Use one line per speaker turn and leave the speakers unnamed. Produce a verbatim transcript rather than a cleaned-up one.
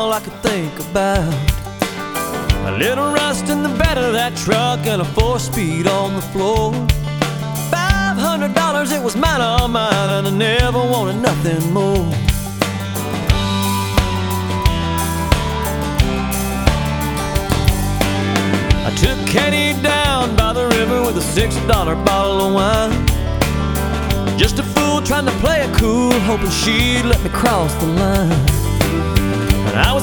all I could think about. A little rust in the bed of that truck and a four-speed on the floor. Five hundred dollars, it was mine, all mine, and I never wanted nothing more. I took Katie down by the river with a six dollar bottle of wine. Just a fool trying to play it cool, hoping she'd let me cross the line. And I was